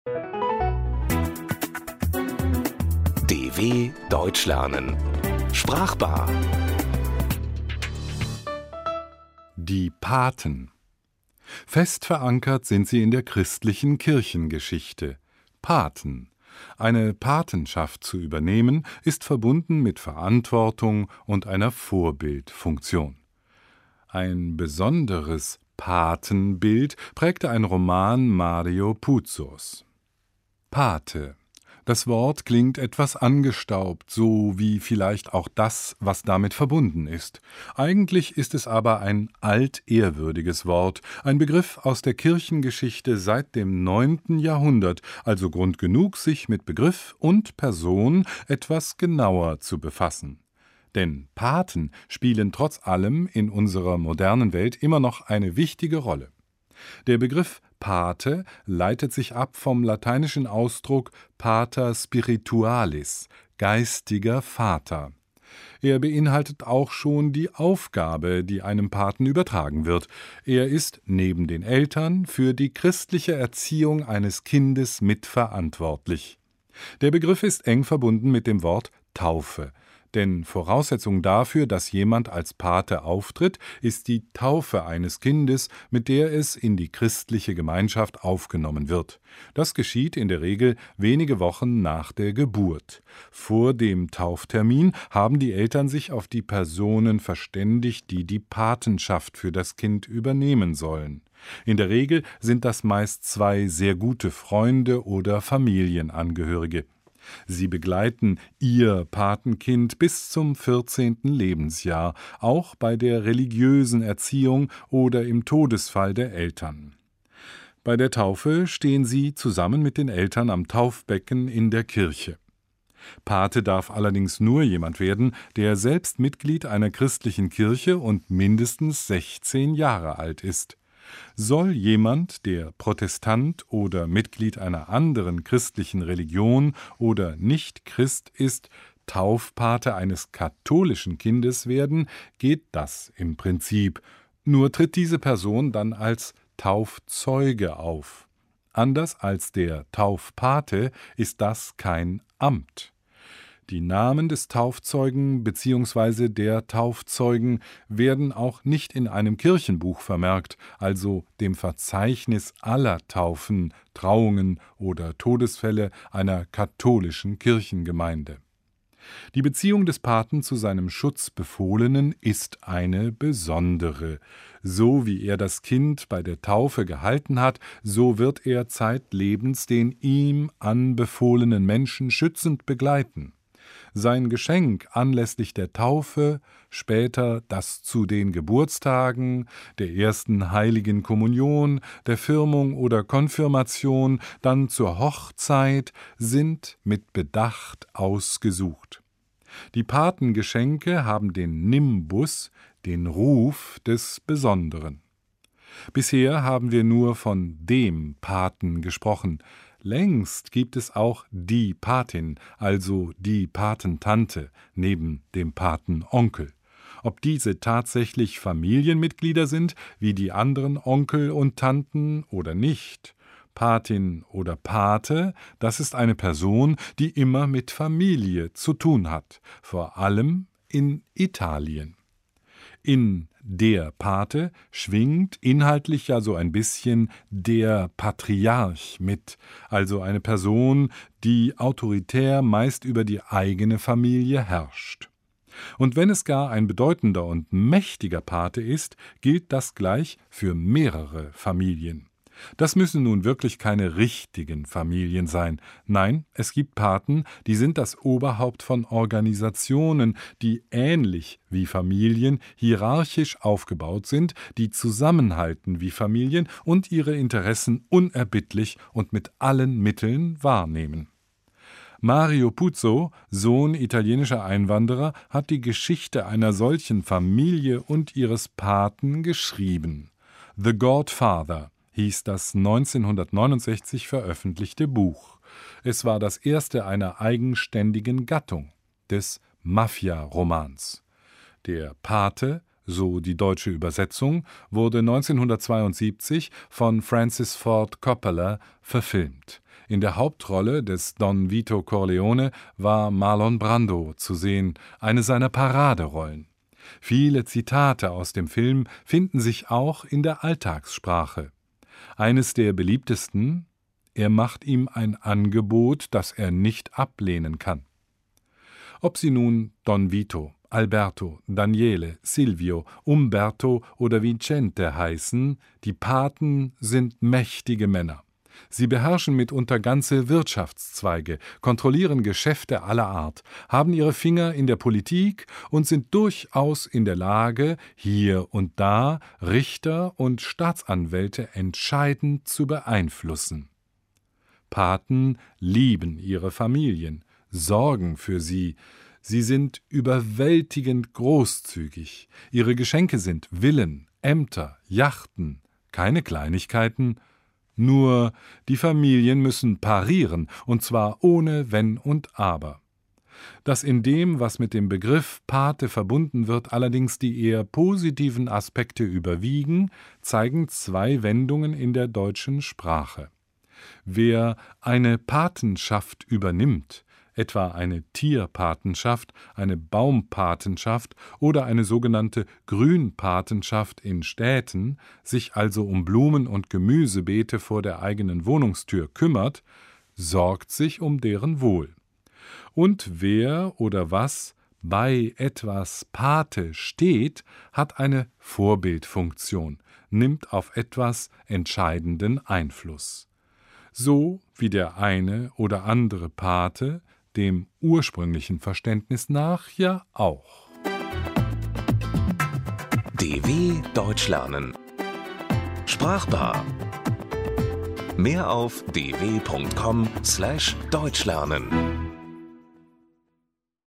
DW Deutsch lernen. Sprachbar. Die Paten. Fest verankert sind sie in der christlichen Kirchengeschichte. Paten. Eine Patenschaft zu übernehmen, ist verbunden mit Verantwortung und einer Vorbildfunktion. Ein besonderes Patenbild prägte ein Roman Mario Puzos. Pate. Das Wort klingt etwas angestaubt, so wie vielleicht auch das, was damit verbunden ist. Eigentlich ist es aber ein altehrwürdiges Wort, ein Begriff aus der Kirchengeschichte seit dem 9. Jahrhundert, also Grund genug, sich mit Begriff und Person etwas genauer zu befassen. Denn Paten spielen trotz allem in unserer modernen Welt immer noch eine wichtige Rolle. Der Begriff Pate leitet sich ab vom lateinischen Ausdruck pater spiritualis, geistiger Vater. Er beinhaltet auch schon die Aufgabe, die einem Paten übertragen wird. Er ist neben den Eltern für die christliche Erziehung eines Kindes mitverantwortlich. Der Begriff ist eng verbunden mit dem Wort Taufe. Denn Voraussetzung dafür, dass jemand als Pate auftritt, ist die Taufe eines Kindes, mit der es in die christliche Gemeinschaft aufgenommen wird. Das geschieht in der Regel wenige Wochen nach der Geburt. Vor dem Tauftermin haben die Eltern sich auf die Personen verständigt, die die Patenschaft für das Kind übernehmen sollen. In der Regel sind das meist zwei sehr gute Freunde oder Familienangehörige. Sie begleiten ihr Patenkind bis zum 14. Lebensjahr, auch bei der religiösen Erziehung oder im Todesfall der Eltern. Bei der Taufe stehen sie zusammen mit den Eltern am Taufbecken in der Kirche. Pate darf allerdings nur jemand werden, der selbst Mitglied einer christlichen Kirche und mindestens 16 Jahre alt ist. Soll jemand, der Protestant oder Mitglied einer anderen christlichen Religion oder nicht Christ ist, Taufpate eines katholischen Kindes werden, geht das im Prinzip. Nur tritt diese Person dann als Taufzeuge auf. Anders als der Taufpate ist das kein Amt. Die Namen des Taufzeugen bzw. der Taufzeugen werden auch nicht in einem Kirchenbuch vermerkt, also dem Verzeichnis aller Taufen, Trauungen oder Todesfälle einer katholischen Kirchengemeinde. Die Beziehung des Paten zu seinem Schutzbefohlenen ist eine besondere. So wie er das Kind bei der Taufe gehalten hat, so wird er zeitlebens den ihm anbefohlenen Menschen schützend begleiten. Sein Geschenk anlässlich der Taufe, später das zu den Geburtstagen, der ersten heiligen Kommunion, der Firmung oder Konfirmation, dann zur Hochzeit, sind mit Bedacht ausgesucht. Die Patengeschenke haben den Nimbus, den Ruf des Besonderen. Bisher haben wir nur von dem Paten gesprochen. Längst gibt es auch die Patin, also die Patentante, neben dem Patenonkel. Ob diese tatsächlich Familienmitglieder sind, wie die anderen Onkel und Tanten oder nicht, Patin oder Pate, das ist eine Person, die immer mit Familie zu tun hat, vor allem in Italien. In der Pate schwingt inhaltlich ja so ein bisschen der Patriarch mit, also eine Person, die autoritär meist über die eigene Familie herrscht. Und wenn es gar ein bedeutender und mächtiger Pate ist, gilt das gleich für mehrere Familien. Das müssen nun wirklich keine richtigen Familien sein. Nein, es gibt Paten, die sind das Oberhaupt von Organisationen, die ähnlich wie Familien hierarchisch aufgebaut sind, die zusammenhalten wie Familien und ihre Interessen unerbittlich und mit allen Mitteln wahrnehmen. Mario Puzo, Sohn italienischer Einwanderer, hat die Geschichte einer solchen Familie und ihres Paten geschrieben. The Godfather hieß das 1969 veröffentlichte Buch. Es war das erste einer eigenständigen Gattung, des Mafia-Romans. Der Pate, so die deutsche Übersetzung, wurde 1972 von Francis Ford Coppola verfilmt. In der Hauptrolle des Don Vito Corleone war Marlon Brando zu sehen, eine seiner Paraderollen. Viele Zitate aus dem Film finden sich auch in der Alltagssprache. Eines der beliebtesten: Er macht ihm ein Angebot, das er nicht ablehnen kann. Ob sie nun Don Vito, Alberto, Daniele, Silvio, Umberto oder Vicente heißen, die Paten sind mächtige Männer. Sie beherrschen mitunter ganze Wirtschaftszweige, kontrollieren Geschäfte aller Art, haben ihre Finger in der Politik und sind durchaus in der Lage, hier und da Richter und Staatsanwälte entscheidend zu beeinflussen. Paten lieben ihre Familien, sorgen für sie. Sie sind überwältigend großzügig. Ihre Geschenke sind Villen, Ämter, Yachten, keine Kleinigkeiten. Nur die Familien müssen parieren, und zwar ohne Wenn und Aber. Dass in dem, was mit dem Begriff Pate verbunden wird, allerdings die eher positiven Aspekte überwiegen, zeigen zwei Wendungen in der deutschen Sprache. Wer eine Patenschaft übernimmt, etwa eine Tierpatenschaft, eine Baumpatenschaft oder eine sogenannte Grünpatenschaft in Städten, sich also um Blumen- und Gemüsebeete vor der eigenen Wohnungstür kümmert, sorgt sich um deren Wohl. Und wer oder was bei etwas Pate steht, hat eine Vorbildfunktion, nimmt auf etwas entscheidenden Einfluss. So wie der eine oder andere Pate dem ursprünglichen Verständnis nach ja auch. DW Deutsch lernen. Sprachbar. Mehr auf dw.com/deutschlernen.